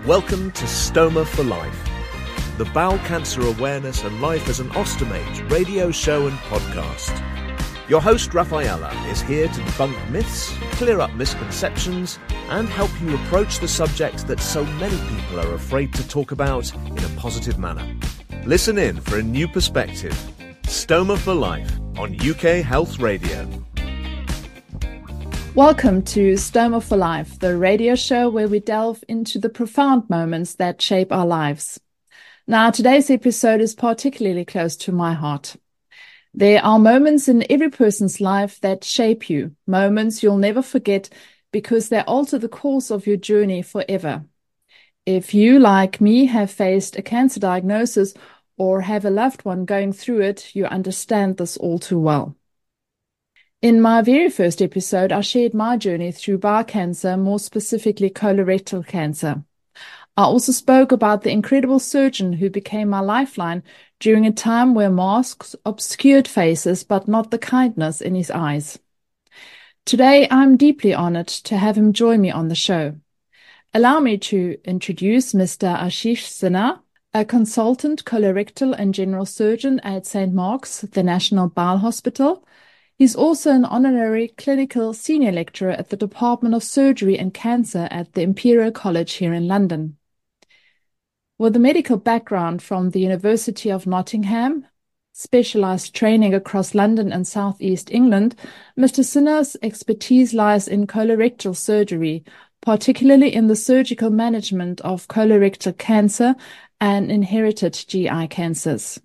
Welcome to Stoma for Life, the bowel cancer awareness and life as an ostomate radio show and podcast. Your host, Rafaela, is here to debunk myths, clear up misconceptions, and help you approach the subject that so many people are afraid to talk about in a positive manner. Listen in for a new perspective. Stoma for Life on UK Health Radio. Welcome to Stoma for Life, the radio show where we delve into the profound moments that shape our lives. Now, today's episode is particularly close to my heart. There are moments in every person's life that shape you, moments you'll never forget because they alter the course of your journey forever. If you, like me, have faced a cancer diagnosis or have a loved one going through it, you understand this all too well. In my very first episode, I shared my journey through bowel cancer, more specifically colorectal cancer. I also spoke about the incredible surgeon who became my lifeline during a time where masks obscured faces, but not the kindness in his eyes. Today, I'm deeply honored to have him join me on the show. Allow me to introduce Mr. Ashish Sinha, a consultant colorectal and general surgeon at St. Mark's, the National Bowel Hospital. He's also an honorary clinical senior lecturer at the Department of Surgery and Cancer at the Imperial College here in London. With a medical background from the University of Nottingham, specialized training across London and South East England, Mr. Sinha's expertise lies in colorectal surgery, particularly in the surgical management of colorectal cancer and inherited GI cancers.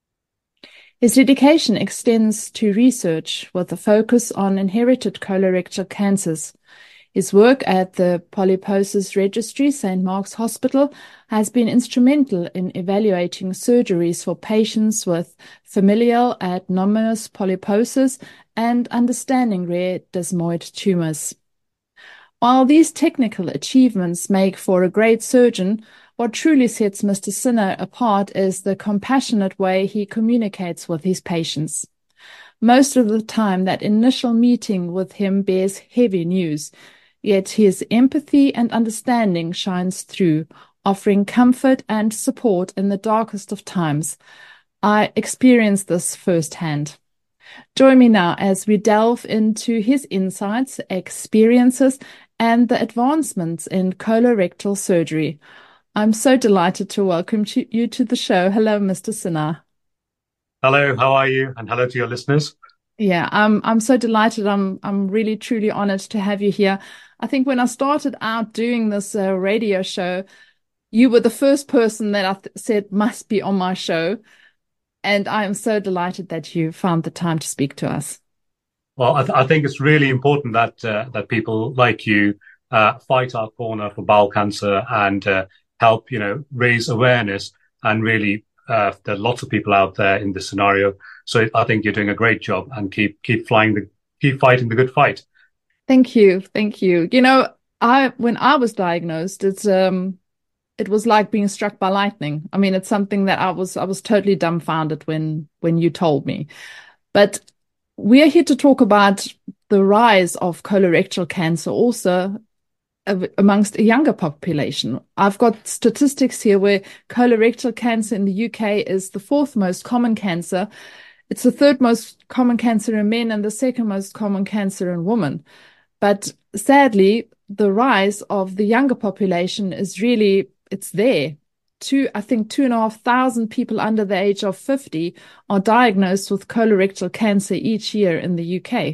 His dedication extends to research with a focus on inherited colorectal cancers. His work at the Polyposis Registry, St. Mark's Hospital, has been instrumental in evaluating surgeries for patients with familial adenomatous polyposis and understanding rare desmoid tumors. While these technical achievements make for a great surgeon, what truly sets Mr. Sinha apart is the compassionate way he communicates with his patients. Most of the time, that initial meeting with him bears heavy news, yet his empathy and understanding shines through, offering comfort and support in the darkest of times. I experienced this firsthand. Join me now as we delve into his insights, experiences, and the advancements in colorectal surgery. I'm so delighted to welcome you to the show. Hello, Mr. Sinha. Hello, how are you? And hello to your listeners. Yeah, I'm so delighted. I'm really, truly honored to have you here. I think when I started out doing this radio show, you were the first person that I said must be on my show. And I am so delighted that you found the time to speak to us. Well, I think it's really important that people like you fight our corner for bowel cancer and help, raise awareness. And really, there are lots of people out there in this scenario. So I think you're doing a great job, and keep fighting the good fight. Thank you. When I was diagnosed, it was like being struck by lightning. I mean, it's something that I was totally dumbfounded when you told me. But we are here to talk about the rise of colorectal cancer also amongst a younger population. I've got statistics here where colorectal cancer in the UK is the fourth most common cancer. It's the third most common cancer in men and the second most common cancer in women. But sadly, the rise of the younger population is really, it's there. I think 2,500 people under the age of 50 are diagnosed with colorectal cancer each year in the UK.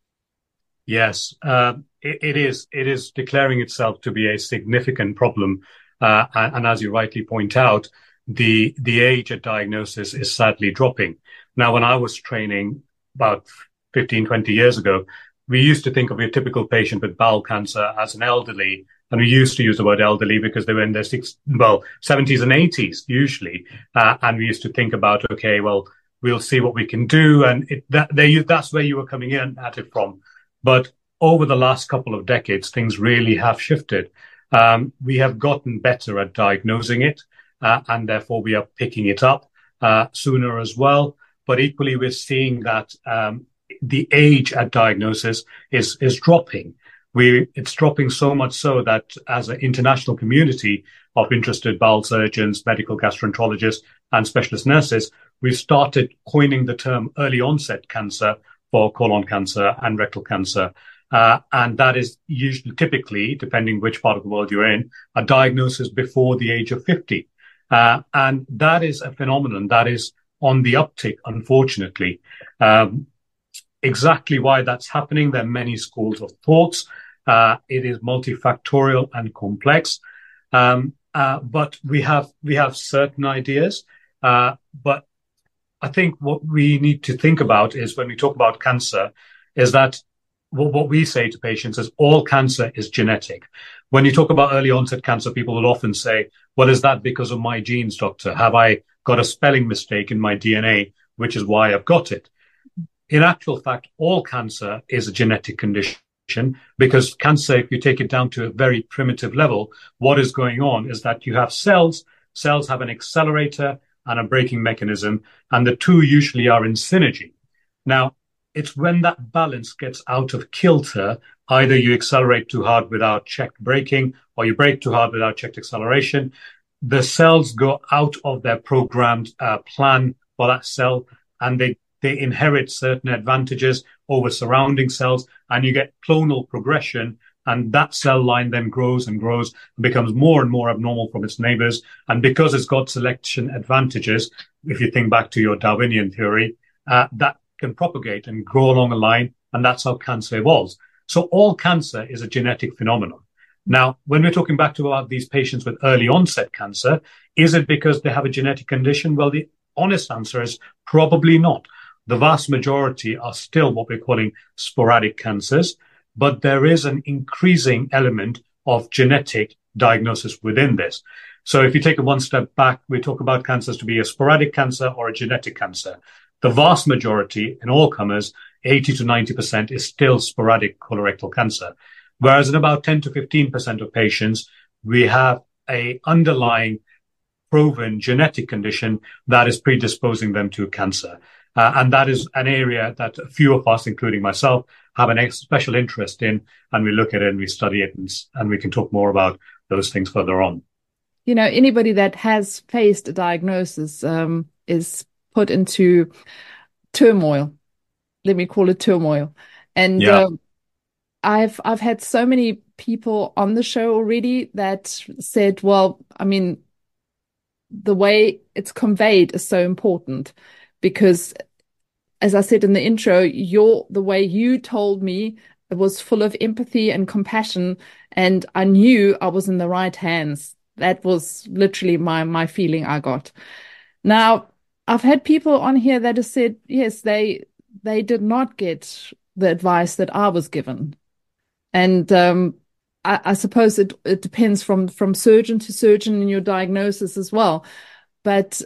Yes, it is declaring itself to be a significant problem. And as you rightly point out, the age at diagnosis is sadly dropping. Now, when I was training about 15, 20 years ago, we used to think of a typical patient with bowel cancer as an elderly. And we used to use the word elderly because they were in their 70s and 80s usually. And we used to think about, okay, well, we'll see what we can do. And that's where you were coming in at it from. But over the last couple of decades, things really have shifted. We have gotten better at diagnosing it, and therefore we are picking it up sooner as well. But equally, we're seeing that the age at diagnosis is dropping. It's dropping so much so that as an international community, of interested bowel surgeons, medical gastroenterologists, and specialist nurses, we've started coining the term early onset cancer for colon cancer and rectal cancer. And that is usually, typically, depending which part of the world you're in, a diagnosis before the age of 50. And that is a phenomenon that is on the uptick, unfortunately. Exactly why that's happening, there are many schools of thoughts. It is multifactorial and complex. But we have certain ideas. But I think what we need to think about is, when we talk about cancer, is that what we say to patients is all cancer is genetic. When you talk about early onset cancer, people will often say, well, is that because of my genes, doctor? Have I got a spelling mistake in my DNA, which is why I've got it? In actual fact, all cancer is a genetic condition, because cancer, if you take it down to a very primitive level, what is going on is that you have cells. Cells have an accelerator and a braking mechanism, and the two usually are in synergy. Now, it's when that balance gets out of kilter, either you accelerate too hard without checked braking, or you brake too hard without checked acceleration, the cells go out of their programmed plan for that cell, and they inherit certain advantages over surrounding cells, and you get clonal progression, and that cell line then grows and grows and becomes more and more abnormal from its neighbors. And because it's got selection advantages, if you think back to your Darwinian theory, that can propagate and grow along a line, and that's how cancer evolves. So all cancer is a genetic phenomenon. Now, when we're talking back to about these patients with early onset cancer, is it because they have a genetic condition? Well, the honest answer is probably not. The vast majority are still what we're calling sporadic cancers, but there is an increasing element of genetic diagnosis within this. So if you take it one step back, we talk about cancers to be a sporadic cancer or a genetic cancer. The vast majority in all comers, 80 to 90%, is still sporadic colorectal cancer. Whereas in about 10 to 15% of patients, we have a underlying proven genetic condition that is predisposing them to cancer. And that is an area that a few of us, including myself, have a special interest in, and we look at it and we study it, and we can talk more about those things further on. You know, anybody that has faced a diagnosis is put into turmoil. Let me call it turmoil. And I've had so many people on the show already that said, well, I mean, the way it's conveyed is so important, because as I said in the intro, the way you told me, it was full of empathy and compassion, and I knew I was in the right hands. That was literally my feeling I got. Now, I've had people on here that have said, yes, they did not get the advice that I was given. And I suppose it depends from surgeon to surgeon in your diagnosis as well. But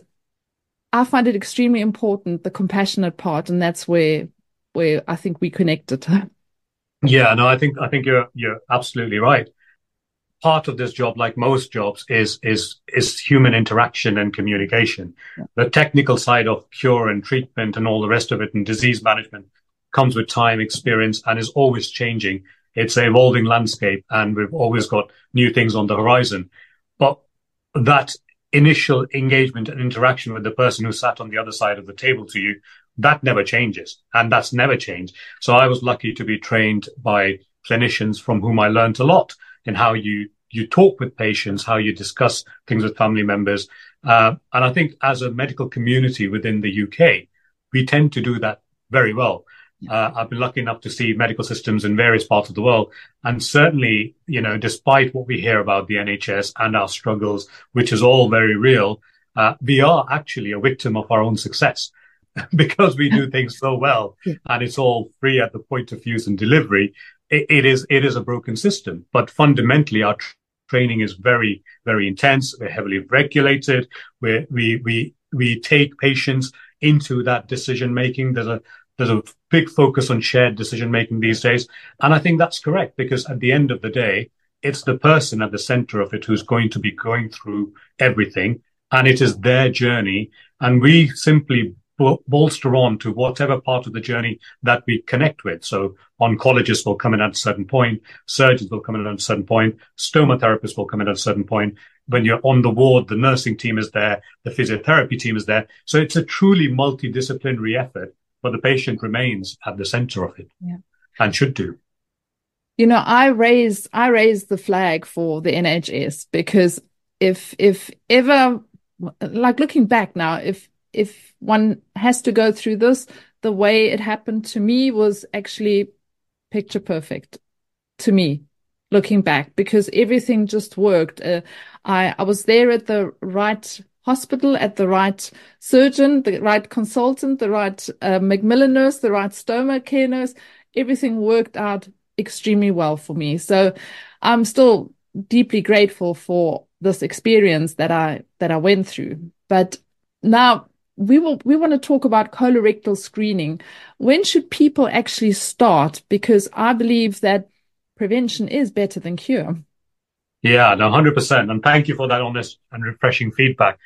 I find it extremely important, the compassionate part, and that's where I think we connected. Yeah, no, I think you're absolutely right. Part of this job, like most jobs, is human interaction and communication. Yeah. The technical side of cure and treatment and all the rest of it and disease management comes with time, experience, and is always changing. It's an evolving landscape, and we've always got new things on the horizon. But that initial engagement and interaction with the person who sat on the other side of the table to you, that never changes, and that's never changed. So I was lucky to be trained by clinicians from whom I learned a lot in how you talk with patients, how you discuss things with family members. And I think as a medical community within the UK, we tend to do that very well. I've been lucky enough to see medical systems in various parts of the world. And certainly, you know, despite what we hear about the NHS and our struggles, which is all very real, we are actually a victim of our own success because we do things so well and it's all free at the point of use and delivery. It is a broken system, but fundamentally our training is very, very intense. We're heavily regulated. We take patients into that decision making. There's a big focus on shared decision making these days. And I think that's correct, because at the end of the day, it's the person at the center of it who's going to be going through everything, and it is their journey. And we simply bolster on to whatever part of the journey that we connect with. So oncologists will come in at a certain point, surgeons will come in at a certain point, stoma therapists will come in at a certain point, when you're on the ward, the nursing team is there, the physiotherapy team is there. So it's a truly multidisciplinary effort, but the patient remains at the center of it, and should do. You know, I raise the flag for the NHS, because if ever, like looking back now, if one has to go through this, the way it happened to me was actually picture perfect to me, looking back, because everything just worked. I was there at the right hospital, at the right surgeon, the right consultant, the right Macmillan nurse, the right stoma care nurse. Everything worked out extremely well for me. So I'm still deeply grateful for this experience that I went through. But now we want to talk about colorectal screening. When should people actually start? Because I believe that prevention is better than cure. Yeah, no, 100%. And thank you for that honest and refreshing feedback.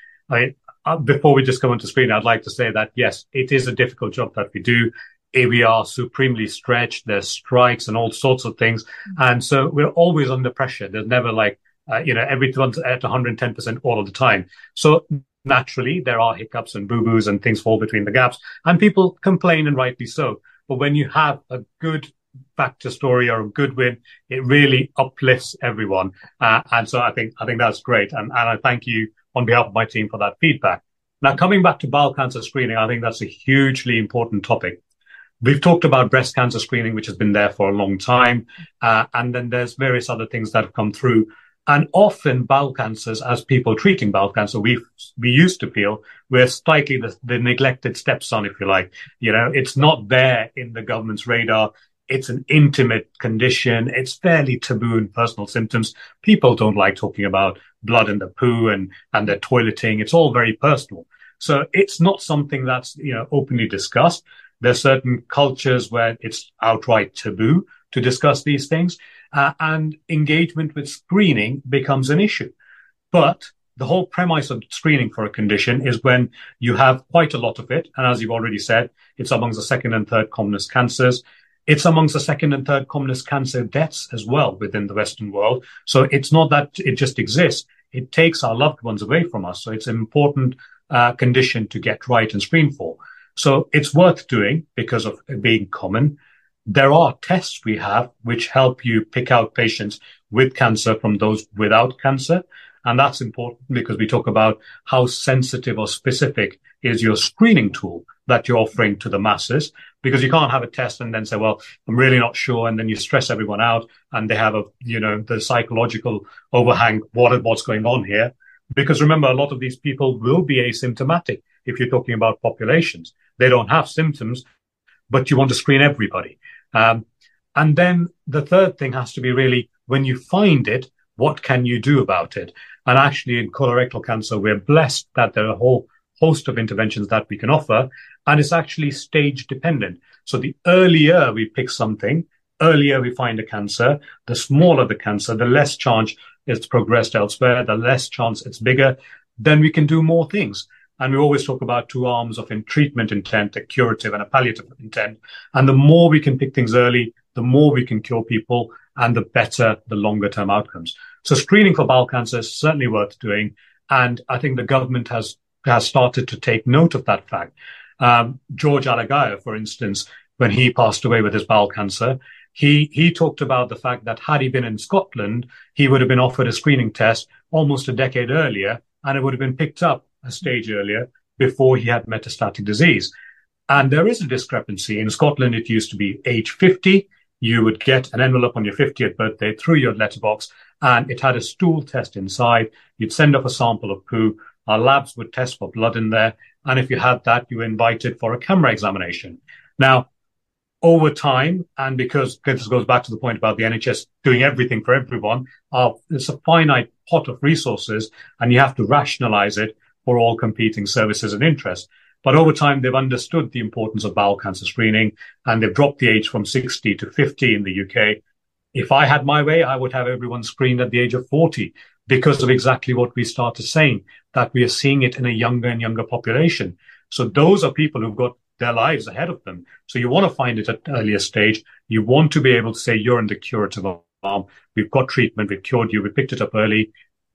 Before we just go into screening, I'd like to say that, yes, it is a difficult job that we do. We are supremely stretched. There's strikes and all sorts of things. And so we're always under pressure. There's never like, everyone's at 110% all of the time. So naturally, there are hiccups and boo-boos and things fall between the gaps, and people complain, and rightly so. But when you have a good factor story or a good win, it really uplifts everyone. And so I think that's great. And I thank you on behalf of my team for that feedback. Now, coming back to bowel cancer screening, I think that's a hugely important topic. We've talked about breast cancer screening, which has been there for a long time. And then there's various other things that have come through. And often bowel cancers, as people treating bowel cancer, we used to feel we're slightly the neglected stepson, if you like. You know, it's not there in the government's radar. It's an intimate condition. It's fairly taboo in personal symptoms. People don't like talking about blood in the poo and their toileting. It's all very personal. So it's not something that's, openly discussed. There's certain cultures where it's outright taboo to discuss these things, and engagement with screening becomes an issue. But the whole premise of screening for a condition is when you have quite a lot of it. And as you've already said, it's amongst the second and third commonest cancers. It's amongst the second and third commonest cancer deaths as well within the Western world. So it's not that it just exists. It takes our loved ones away from us. So it's an important condition to get right and screen for. So it's worth doing because of it being common. There are tests we have which help you pick out patients with cancer from those without cancer. And that's important because we talk about how sensitive or specific is your screening tool that you're offering to the masses, because you can't have a test and then say, well, I'm really not sure. And then you stress everyone out and they have the psychological overhang. What's going on here? Because remember, a lot of these people will be asymptomatic. If you're talking about populations, they don't have symptoms, but you want to screen everybody. And then the third thing has to be really, when you find it, what can you do about it? And actually in colorectal cancer, we're blessed that there are a whole host of interventions that we can offer, and it's actually stage dependent. So the earlier we pick something, earlier we find a cancer, the smaller the cancer, the less chance it's progressed elsewhere, the less chance it's bigger, then we can do more things. And we always talk about two arms of treatment intent, a curative and a palliative intent. And the more we can pick things early, the more we can cure people, and the better the longer term outcomes. So screening for bowel cancer is certainly worth doing. And I think the government has started to take note of that fact. George Alagiah, for instance, when he passed away with his bowel cancer, he talked about the fact that had he been in Scotland, he would have been offered a screening test almost a decade earlier, and it would have been picked up a stage earlier before he had metastatic disease. And there is a discrepancy. In Scotland, it used to be age 50. You would get an envelope on your 50th birthday through your letterbox, and it had a stool test inside. You'd send off a sample of poo. Our labs would test for blood in there. And if you had that, you were invited for a camera examination. Now, over time, and because this goes back to the point about the NHS doing everything for everyone, it's a finite pot of resources, and you have to rationalize it for all competing services and interests. But over time, they've understood the importance of bowel cancer screening, and they've dropped the age from 60 to 50 in the UK. If I had my way, I would have everyone screened at the age of 40 because of exactly what we started saying, that we are seeing it in a younger and younger population. So those are people who've got their lives ahead of them. So you want to find it at an earlier stage. You want to be able to say you're in the curative arm. We've got treatment. We've cured you. We picked it up early.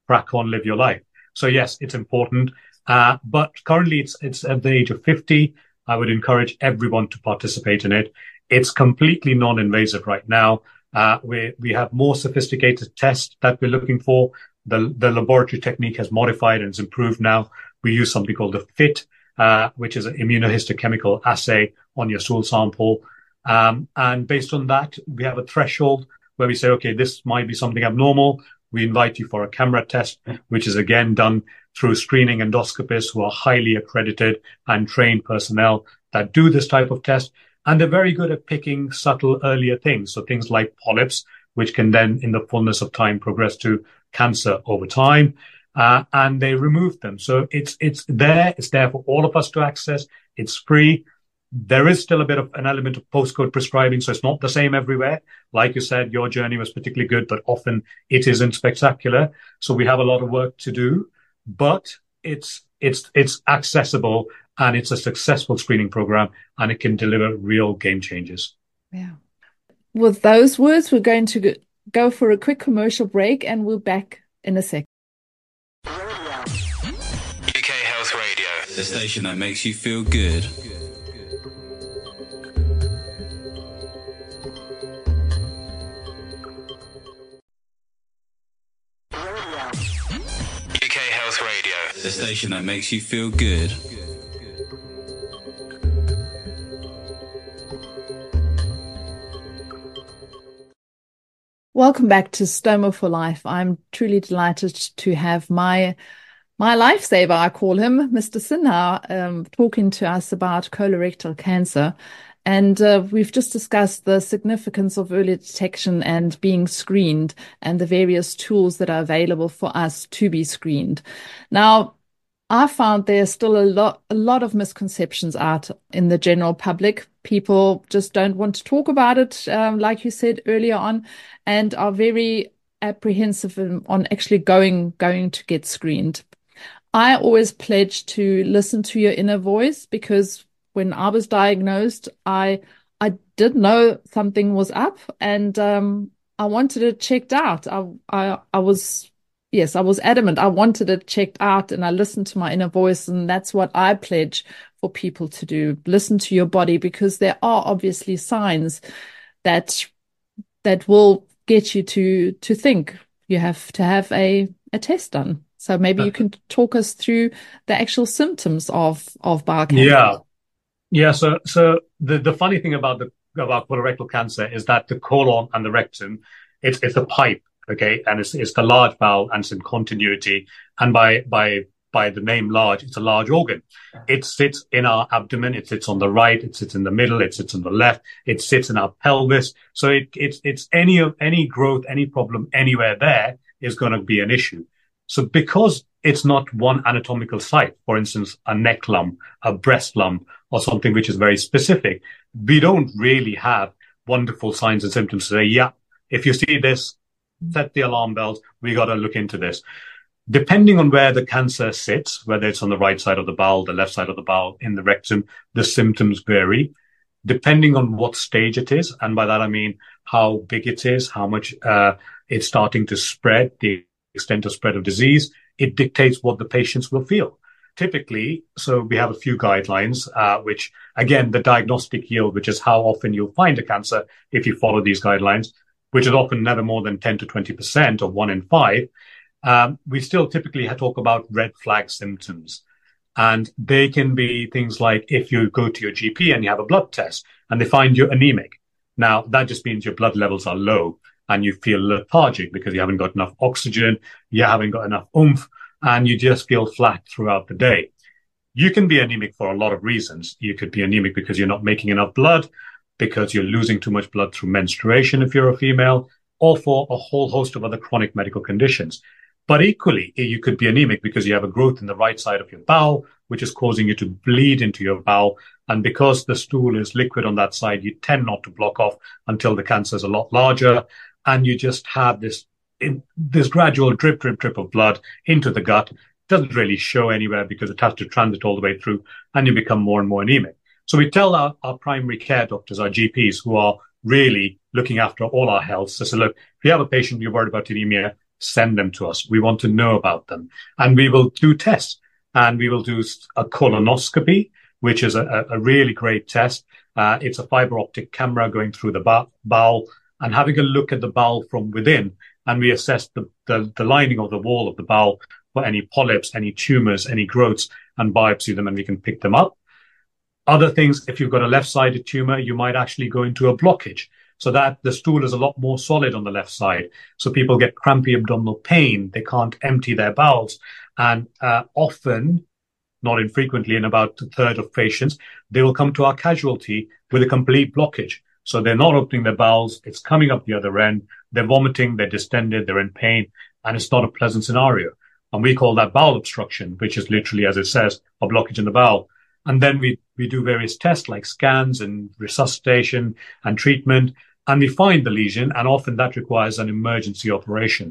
crack on, live your life. So yes, it's important. But currently it's at the age of 50. I would encourage everyone to participate in it. It's completely non-invasive right now. We have more sophisticated tests that we're looking for. The laboratory technique has modified and it's improved now. We use something called the FIT, which is an immunohistochemical assay on your stool sample. And based on that, we have a threshold where we say, okay, this might be something abnormal. We invite you for a camera test, which is again done through screening endoscopists who are highly accredited and trained personnel that do this type of test. And they're very good at picking subtle earlier things. So things like polyps, which can then in the fullness of time progress to cancer over time. And they remove them. So it's there for all of us to access. It's free. There is still a bit of an element of postcode prescribing, so it's not the same everywhere. Like you said, your journey was particularly good, but often it isn't spectacular. So we have a lot of work to do, but it's accessible and it's a successful screening program and it can deliver real game changers. Yeah. With those words, we're going to go for a quick commercial break and we'll be back in a sec. UK Health Radio, the station that makes you feel good. UK Health Radio, the station that makes you feel good. Welcome back to Stoma for Life. I'm truly delighted to have my lifesaver, I call him, Mr. Sinha, talking to us about colorectal cancer. And we've just discussed the significance of early detection and being screened and the various tools that are available for us to be screened. Now, I found there's still a lot of misconceptions out in the general public. People just don't want to talk about it, like you said earlier on, and are very apprehensive on actually going to get screened. I always pledge to listen to your inner voice, because when I was diagnosed, I did know something was up, and I wanted it checked out. I was adamant. I wanted it checked out, and I listened to my inner voice, and that's what I pledge for people to do. Listen to your body, because there are obviously signs that will get you to think you have to have a test done. So maybe you can talk us through the actual symptoms of bowel cancer. Yeah. So the funny thing about colorectal cancer is that the colon and the rectum, it's a pipe. Okay, and it's the large bowel, and it's in continuity. And by the name large, it's a large organ. It sits in our abdomen. It sits on the right. It sits in the middle. It sits on the left. It sits in our pelvis. So it's any growth, any problem anywhere there is going to be an issue. So because it's not one anatomical site, for instance, a neck lump, a breast lump, or something which is very specific, we don't really have wonderful signs and symptoms to say, yeah, if you see this, set the alarm bells, we got to look into this. Depending on where the cancer sits, whether it's on the right side of the bowel, the left side of the bowel, in the rectum, the symptoms vary. Depending on what stage it is, and by that I mean how big it is, how much it's starting to spread, the extent of spread of disease, it dictates what the patients will feel. Typically, so we have a few guidelines, which, again, the diagnostic yield, which is how often you'll find a cancer if you follow these guidelines, which is often never more than 10 to 20% or 1 in 5, we still typically talk about red flag symptoms. And they can be things like if you go to your GP and you have a blood test and they find you anemic. Now, that just means your blood levels are low and you feel lethargic because you haven't got enough oxygen, you haven't got enough oomph, and you just feel flat throughout the day. You can be anemic for a lot of reasons. You could be anemic because you're not making enough blood, because you're losing too much blood through menstruation if you're a female, or for a whole host of other chronic medical conditions. But equally, you could be anemic because you have a growth in the right side of your bowel, which is causing you to bleed into your bowel. And because the stool is liquid on that side, you tend not to block off until the cancer is a lot larger. And you just have this gradual drip of blood into the gut. Doesn't really show anywhere because it has to transit all the way through, and you become more and more anemic. So we tell our primary care doctors, our GPs, who are really looking after all our health, so look, if you have a patient, you're worried about anemia, send them to us. We want to know about them. And we will do tests, and we will do a colonoscopy, which is a really great test. It's a fiber optic camera going through the bowel and having a look at the bowel from within. And we assess the lining of the wall of the bowel for any polyps, any tumors, any growths, and biopsy them, and we can pick them up. Other things, if you've got a left-sided tumor, you might actually go into a blockage, so that the stool is a lot more solid on the left side. So people get crampy abdominal pain. They can't empty their bowels. And often, not infrequently, in about a third of patients, they will come to our casualty with a complete blockage. So they're not opening their bowels. It's coming up the other end. They're vomiting. They're distended. They're in pain. And it's not a pleasant scenario. And we call that bowel obstruction, which is literally, as it says, a blockage in the bowel. And then we do various tests like scans and resuscitation and treatment. And we find the lesion, and often that requires an emergency operation.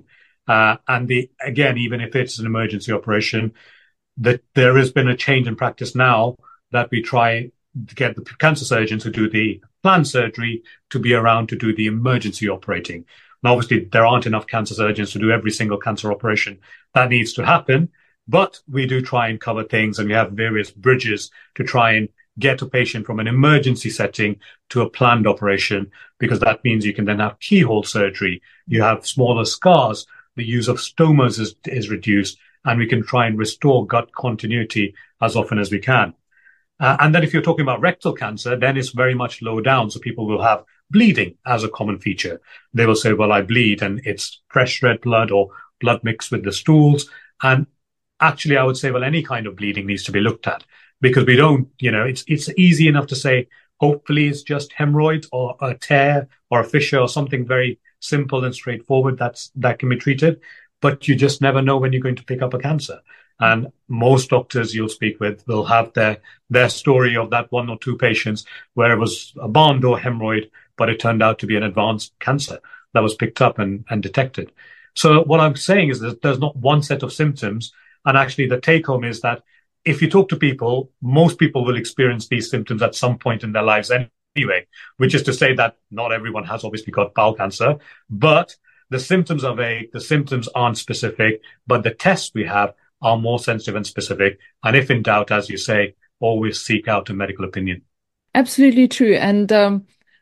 Again, even if it's an emergency operation, there has been a change in practice now that we try to get the cancer surgeons who do the planned surgery to be around to do the emergency operating. Now, obviously, there aren't enough cancer surgeons to do every single cancer operation that needs to happen, but we do try and cover things, and we have various bridges to try and get a patient from an emergency setting to a planned operation, because that means you can then have keyhole surgery. You have smaller scars. The use of stomas is reduced, and we can try and restore gut continuity as often as we can. And then if you're talking about rectal cancer, then it's very much low down. So people will have bleeding as a common feature. They will say, well, I bleed, and it's fresh red blood or blood mixed with the stools. And actually, I would say, well, any kind of bleeding needs to be looked at, because we don't, it's easy enough to say, hopefully it's just hemorrhoids or a tear or a fissure or something very simple and straightforward that can be treated. But you just never know when you're going to pick up a cancer. And most doctors you'll speak with will have their story of that one or two patients where it was a barn door hemorrhoid, but it turned out to be an advanced cancer that was picked up and detected. So what I'm saying is that there's not one set of symptoms. And actually the take home is that if you talk to people, most people will experience these symptoms at some point in their lives anyway, which is to say that not everyone has obviously got bowel cancer, but the symptoms are vague, the symptoms aren't specific, but the tests we have are more sensitive and specific. And if in doubt, as you say, always seek out a medical opinion. Absolutely true. And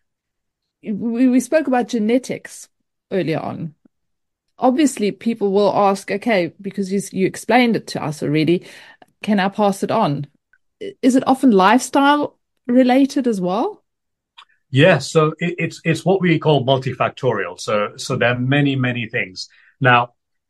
we spoke about genetics earlier on. Obviously, people will ask, okay, because you explained it to us already, can I pass it on? Is it often lifestyle related as well? Yes, so it's what we call multifactorial. So there are many, many things. Now,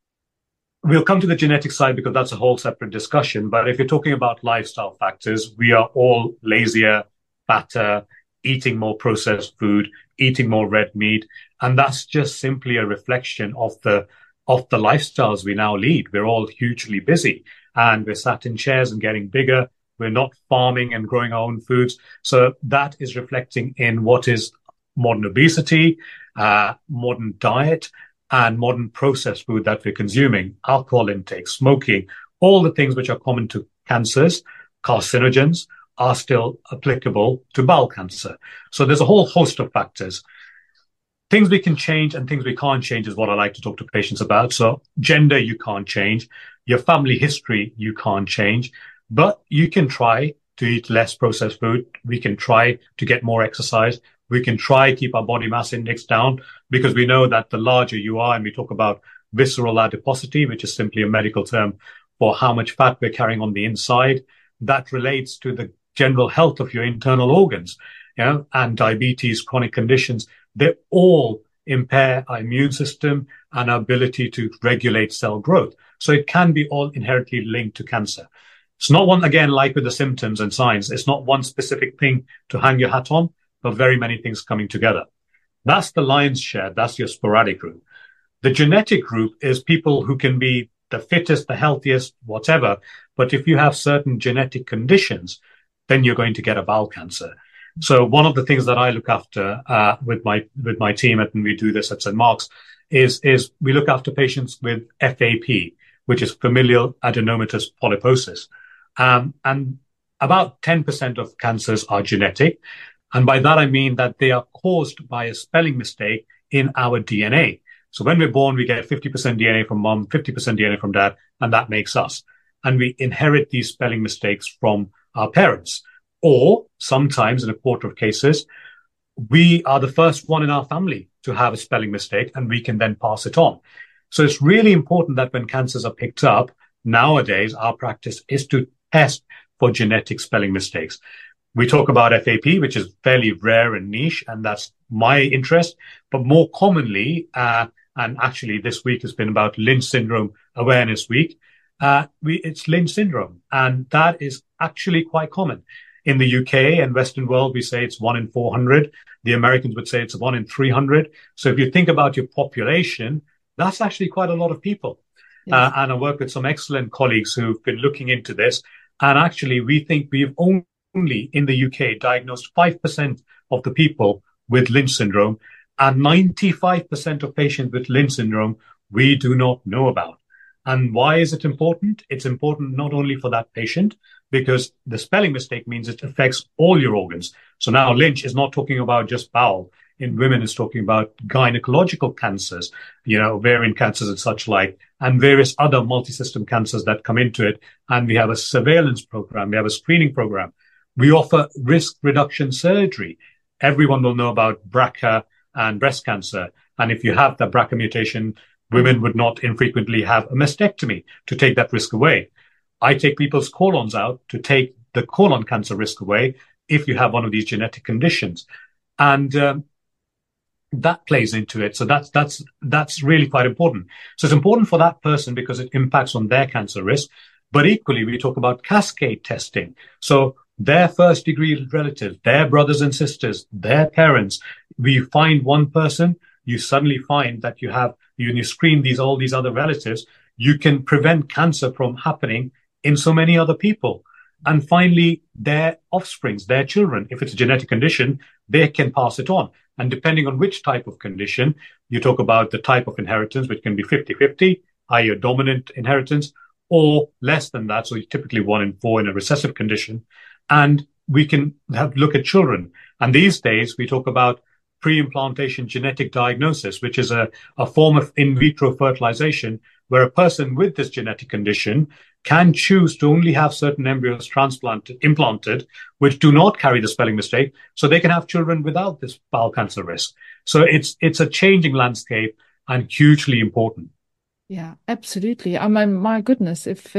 we'll come to the genetic side because that's a whole separate discussion. But if you're talking about lifestyle factors, we are all lazier, fatter, eating more processed food, eating more red meat. And that's just simply a reflection of the lifestyles we now lead. We're all hugely busy, and we're sat in chairs and getting bigger. We're not farming and growing our own foods. So that is reflecting in what is modern obesity, modern diet, and modern processed food that we're consuming, alcohol intake, smoking, all the things which are common to cancers, carcinogens, are still applicable to bowel cancer. So there's a whole host of factors. Things we can change and things we can't change is what I like to talk to patients about. So gender, you can't change. Your family history, you can't change. But you can try to eat less processed food. We can try to get more exercise. We can try to keep our body mass index down, because we know that the larger you are, and we talk about visceral adiposity, which is simply a medical term for how much fat we're carrying on the inside, that relates to the general health of your internal organs, and diabetes, chronic conditions. They all impair our immune system and our ability to regulate cell growth. So it can be all inherently linked to cancer. It's not one, again, like with the symptoms and signs, it's not one specific thing to hang your hat on, but very many things coming together. That's the lion's share. That's your sporadic group. The genetic group is people who can be the fittest, the healthiest, whatever. But if you have certain genetic conditions, then you're going to get a bowel cancer. So one of the things that I look after with my team, and we do this at St. Mark's, is we look after patients with FAP, which is familial adenomatous polyposis. And about 10% of cancers are genetic. And by that, I mean that they are caused by a spelling mistake in our DNA. So when we're born, we get 50% DNA from mom, 50% DNA from dad, and that makes us. And we inherit these spelling mistakes from our parents. Or sometimes, in a quarter of cases, we are the first one in our family to have a spelling mistake, and we can then pass it on. So it's really important that when cancers are picked up, nowadays, our practice is to test for genetic spelling mistakes. We talk about FAP, which is fairly rare and niche, and that's my interest. But more commonly, and actually this week has been about Lynch Syndrome Awareness Week, it's Lynch syndrome, and that is actually quite common. In the UK and Western world, we say it's 1 in 400. The Americans would say it's 1 in 300. So if you think about your population, that's actually quite a lot of people. Yes. And I work with some excellent colleagues who've been looking into this. And actually, we think we've only in the UK diagnosed 5% of the people with Lynch syndrome, and 95% of patients with Lynch syndrome we do not know about. And why is it important? It's important not only for that patient, because the spelling mistake means it affects all your organs. So now Lynch is not talking about just bowel. In women, it's talking about gynecological cancers, ovarian cancers and such like, and various other multisystem cancers that come into it. And we have a surveillance program. We have a screening program. We offer risk reduction surgery. Everyone will know about BRCA and breast cancer. And if you have the BRCA mutation, women would not infrequently have a mastectomy to take that risk away. I take people's colons out to take the colon cancer risk away if you have one of these genetic conditions. And that plays into it. So that's really quite important. So it's important for that person because it impacts on their cancer risk. But equally, we talk about cascade testing. So their first degree relatives, their brothers and sisters, their parents, we find one person, you suddenly find that you screen all these other relatives, you can prevent cancer from happening in so many other people. And finally, their offsprings, their children, if it's a genetic condition, they can pass it on. And depending on which type of condition, you talk about the type of inheritance, which can be 50-50, i.e. a dominant inheritance, or less than that. So typically 1 in 4 in a recessive condition. And we can look at children. And these days we talk about pre-implantation genetic diagnosis, which is a form of in vitro fertilization where a person with this genetic condition can choose to only have certain embryos implanted, which do not carry the spelling mistake, so they can have children without this bowel cancer risk. So it's a changing landscape and hugely important. Yeah, absolutely. I mean, my goodness, if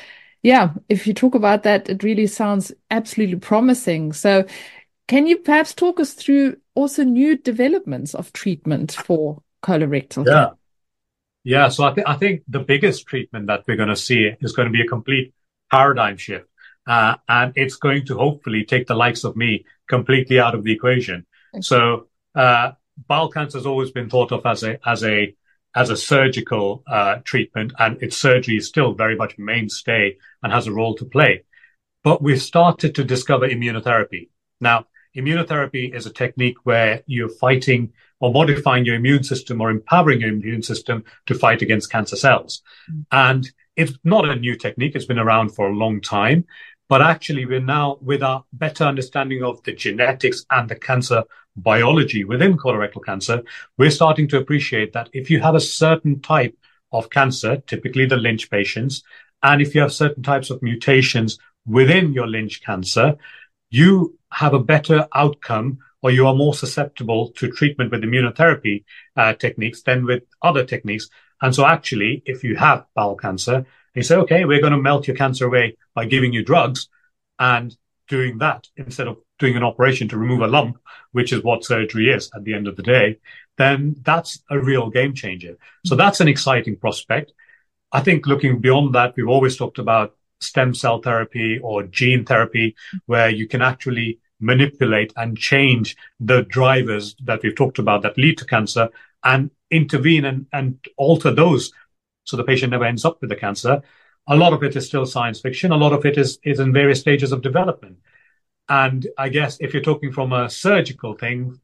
you talk about that, it really sounds absolutely promising. So can you perhaps talk us through also new developments of treatment for colorectal cancer? Yeah, so I think the biggest treatment that we're going to see is going to be a complete paradigm shift. And it's going to hopefully take the likes of me completely out of the equation. Okay. So bowel cancer has always been thought of as a surgical treatment, and its surgery is still very much mainstay and has a role to play. But we've started to discover immunotherapy. Now, immunotherapy is a technique where you're fighting or modifying your immune system or empowering your immune system to fight against cancer cells. Mm. And it's not a new technique. It's been around for a long time. But actually, we're now, with our better understanding of the genetics and the cancer biology within colorectal cancer, we're starting to appreciate that if you have a certain type of cancer, typically the Lynch patients, and if you have certain types of mutations within your Lynch cancer, you have a better outcome, or you are more susceptible to treatment with immunotherapy techniques than with other techniques. And so actually, if you have bowel cancer, they say, okay, we're going to melt your cancer away by giving you drugs and doing that instead of doing an operation to remove a lump, which is what surgery is at the end of the day, then that's a real game changer. So that's an exciting prospect. I think looking beyond that, we've always talked about stem cell therapy or gene therapy, where you can actually manipulate and change the drivers that we've talked about that lead to cancer and intervene and alter those so the patient never ends up with the cancer. A lot of it is still science fiction. A lot of it is in various stages of development. And I guess if you're talking from a surgical thing,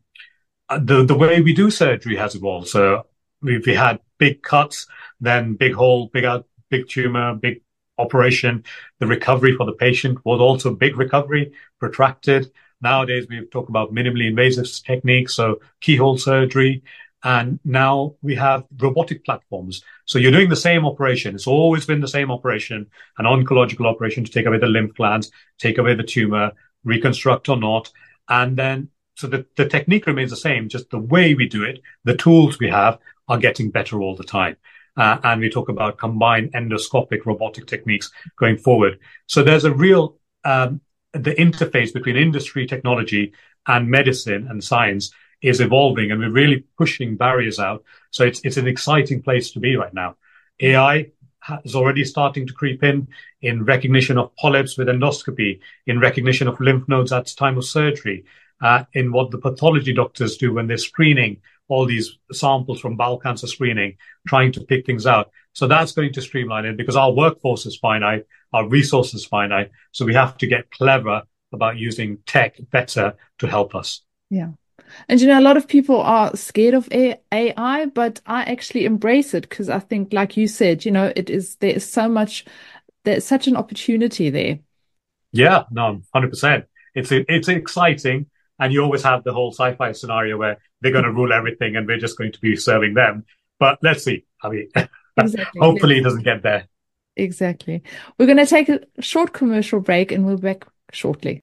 the way we do surgery has evolved. So we had big cuts, then big hole, big tumor, big operation. The recovery for the patient was also big recovery, protracted. Nowadays, we talk about minimally invasive techniques, so keyhole surgery. And now we have robotic platforms. So you're doing the same operation. It's always been the same operation, an oncological operation to take away the lymph glands, take away the tumor, reconstruct or not. And then, so the technique remains the same, just the way we do it, the tools we have are getting better all the time. And we talk about combined endoscopic robotic techniques going forward. So there's a real, the interface between industry, technology, and medicine and science is evolving, and we're really pushing barriers out. So it's an exciting place to be right now. AI is already starting to creep in recognition of polyps with endoscopy, in recognition of lymph nodes at the time of surgery, in what the pathology doctors do when they're screening all these samples from bowel cancer screening, trying to pick things out. So that's going to streamline it because our workforce is finite, our resources finite. So we have to get clever about using tech better to help us. Yeah. And, a lot of people are scared of AI, but I actually embrace it because I think, like you said, there's such an opportunity there. Yeah, no, 100%. It's exciting. And you always have the whole sci-fi scenario where they're going to rule everything and we're just going to be serving them. But let's see. I mean, exactly. Hopefully it doesn't get there. Exactly. We're going to take a short commercial break and we'll be back shortly.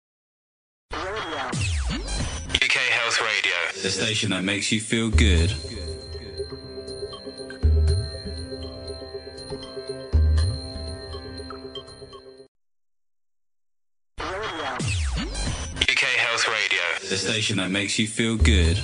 The station that makes you feel good. UK Health Radio. The station that makes you feel good.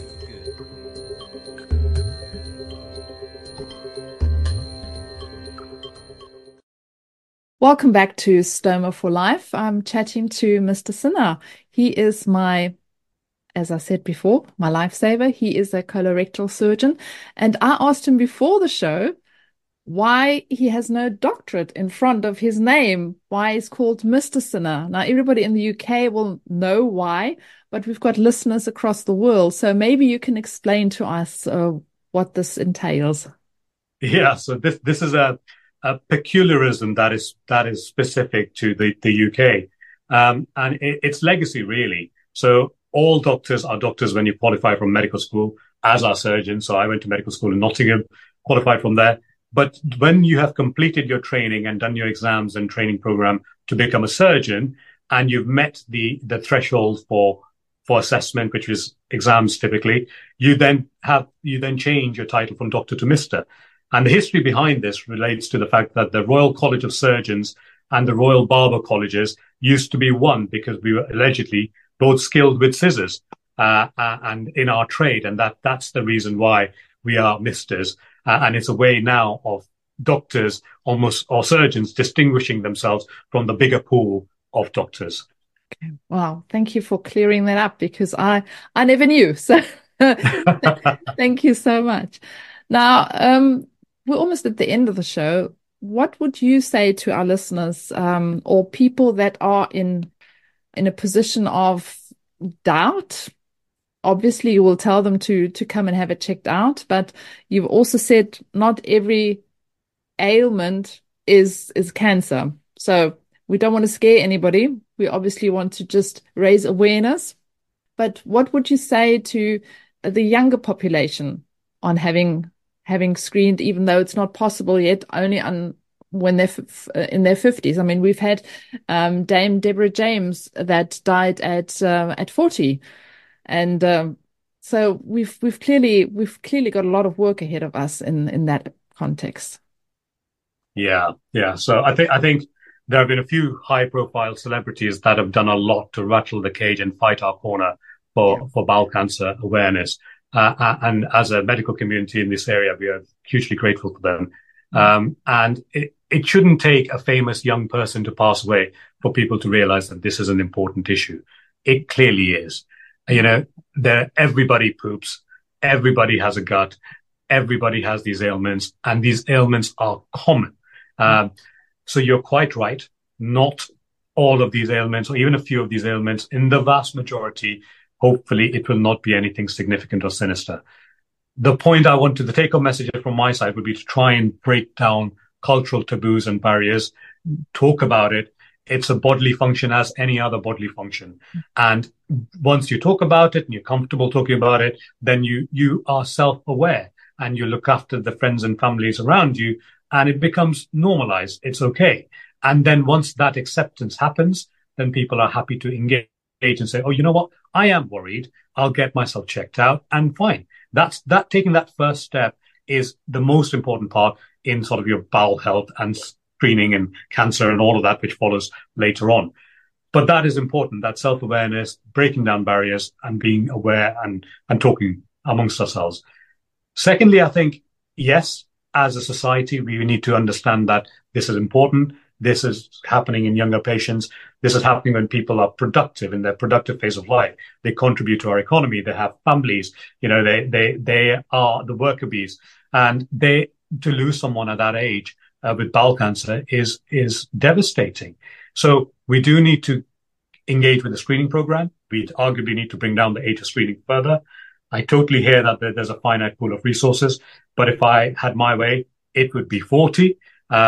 Welcome back to Stoma for Life. I'm chatting to Mr. Sinha. He is as I said before, my lifesaver. He is a colorectal surgeon. And I asked him before the show why he has no doctorate in front of his name, why he's called Mr. Sinha. Now, everybody in the UK will know why, but we've got listeners across the world. So maybe you can explain to us what this entails. Yeah, so this is a peculiarism that is specific to the UK. And it's legacy, really. So all doctors are doctors when you qualify from medical school, as are surgeons. So I went to medical school in Nottingham, qualified from there. But when you have completed your training and done your exams and training program to become a surgeon, and you've met the threshold for assessment, which is exams typically, you then change your title from doctor to Mr. And the history behind this relates to the fact that the Royal College of Surgeons and the Royal Barber Colleges used to be one because we were allegedly both skilled with scissors and in our trade. And that's the reason why we are misters. And it's a way now of doctors or surgeons distinguishing themselves from the bigger pool of doctors. Okay. Wow. Thank you for clearing that up because I never knew. So thank you so much. Now, we're almost at the end of the show. What would you say to our listeners or people that are in a position of doubt? Obviously, you will tell them to come and have it checked out, but you've also said not every ailment is cancer. So we don't want to scare anybody. We obviously want to just raise awareness. But what would you say to the younger population on having screened, even though it's not possible yet, only when they're in their 50s? I mean, we've had Dame Deborah James that died at 40, and so we've clearly got a lot of work ahead of us in that context. Yeah. So I think there have been a few high-profile celebrities that have done a lot to rattle the cage and fight our corner for bowel cancer awareness. And as a medical community in this area, we are hugely grateful for them. And it shouldn't take a famous young person to pass away for people to realize that this is an important issue. It clearly is. Everybody poops. Everybody has a gut. Everybody has these ailments, and these ailments are common. So you're quite right. Not all of these ailments, or even a few of these ailments, in the vast majority, hopefully it will not be anything significant or sinister. The take-home message from my side would be to try and break down cultural taboos and barriers, talk about it, it's a bodily function as any other bodily function. And once you talk about it and you're comfortable talking about it, then you are self-aware and you look after the friends and families around you, and it becomes normalized. It's okay. And then once that acceptance happens, then people are happy to engage and say, oh, you know what? I am worried. I'll get myself checked out and fine. Taking that first step is the most important part in sort of your bowel health and screening and cancer and all of that, which follows later on. But that is important, that self-awareness, breaking down barriers and being aware and talking amongst ourselves. Secondly, I think, yes, as a society, we need to understand that this is important. This is happening in younger patients. This is happening when people are productive in their productive phase of life. They contribute to our economy. They have families. You know, they are the worker bees, and to lose someone at that age with bowel cancer is devastating. So we do need to engage with the screening program. We arguably need to bring down the age of screening further. I totally hear that there's a finite pool of resources, but if I had my way, it would be 40,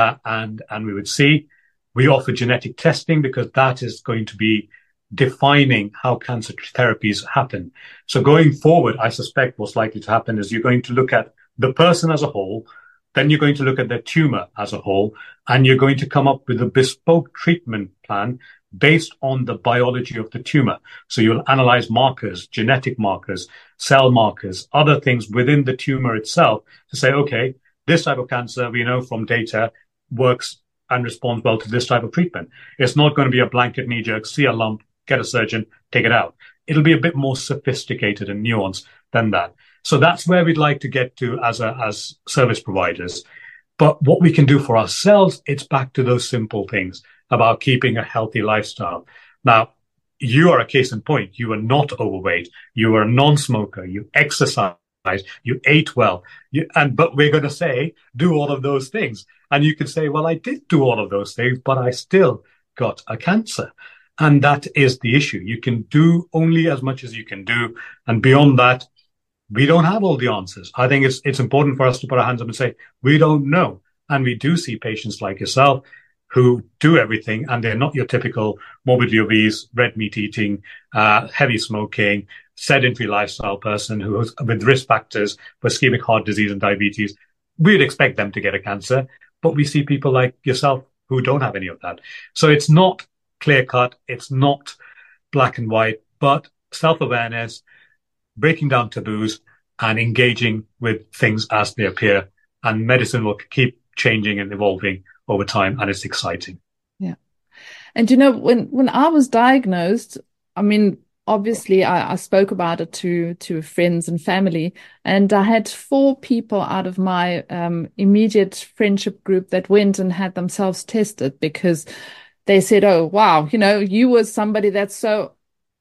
and we would see. We offer genetic testing because that is going to be defining how cancer therapies happen. So going forward, I suspect what's likely to happen is you're going to look at the person as a whole, then you're going to look at their tumor as a whole, and you're going to come up with a bespoke treatment plan based on the biology of the tumor. So you'll analyze markers, genetic markers, cell markers, other things within the tumor itself to say, okay, this type of cancer, we know from data, works and responds well to this type of treatment. It's not going to be a blanket knee-jerk, see a lump, get a surgeon, take it out. It'll be a bit more sophisticated and nuanced than that. So that's where we'd like to get to as service providers. But what we can do for ourselves, it's back to those simple things about keeping a healthy lifestyle. Now, you are a case in point. You are not overweight. You are a non-smoker. You exercise. You ate well. But we're going to say, do all of those things. And you could say, well, I did do all of those things, but I still got a cancer. And that is the issue. You can do only as much as you can do. And beyond that, we don't have all the answers. I think it's important for us to put our hands up and say, we don't know. And we do see patients like yourself who do everything, and they're not your typical morbidly obese, red meat eating, heavy smoking, sedentary lifestyle person who's with risk factors for ischemic heart disease and diabetes. We'd expect them to get a cancer, but we see people like yourself who don't have any of that. So it's not clear cut. It's not black and white, but self-awareness, breaking down taboos and engaging with things as they appear. And medicine will keep changing and evolving over time, and it's exciting. Yeah. And, you know, when I was diagnosed, I mean, obviously I spoke about it to friends and family, and I had 4 people out of my immediate friendship group that went and had themselves tested because they said, oh, wow, you know, you were somebody that's so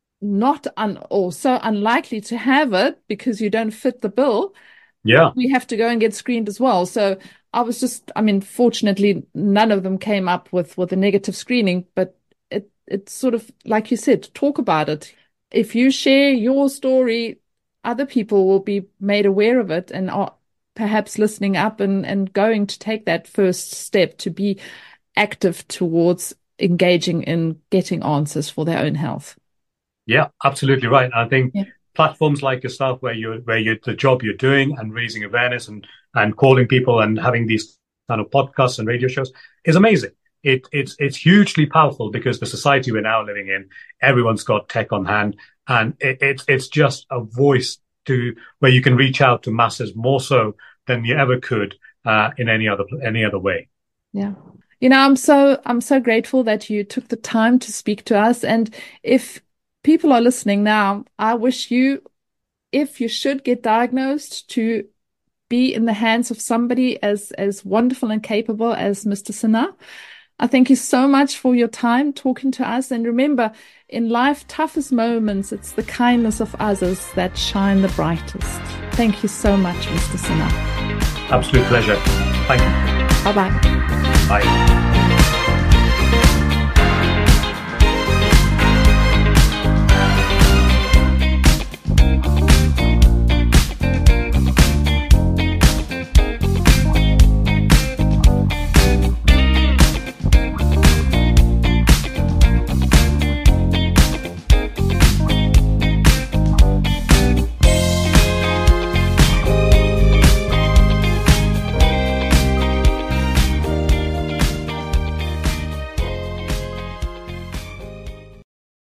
so unlikely to have it because you don't fit the bill. Yeah. We have to go and get screened as well. So I was fortunately, none of them came up with a negative screening, but it's sort of, like you said, talk about it. If you share your story, other people will be made aware of it and are perhaps listening up and going to take that first step to be active towards engaging in getting answers for their own health. Yeah, absolutely right. I think platforms like yourself, where you're the job you're doing and raising awareness and calling people and having these kind of podcasts and radio shows is amazing. It's hugely powerful because the society we're now living in, everyone's got tech on hand, and it's just a voice to where you can reach out to masses more so than you ever could in any other way. Yeah. You know, I'm so grateful that you took the time to speak to us. And if people are listening now, I wish you, if you should get diagnosed, to be in the hands of somebody as wonderful and capable as Mr. Sinha. I thank you so much for your time talking to us. And remember, in life's toughest moments, it's the kindness of others that shine the brightest. Thank you so much, Mr. Sinha. Absolute pleasure. Thank you. Bye-bye. Bye.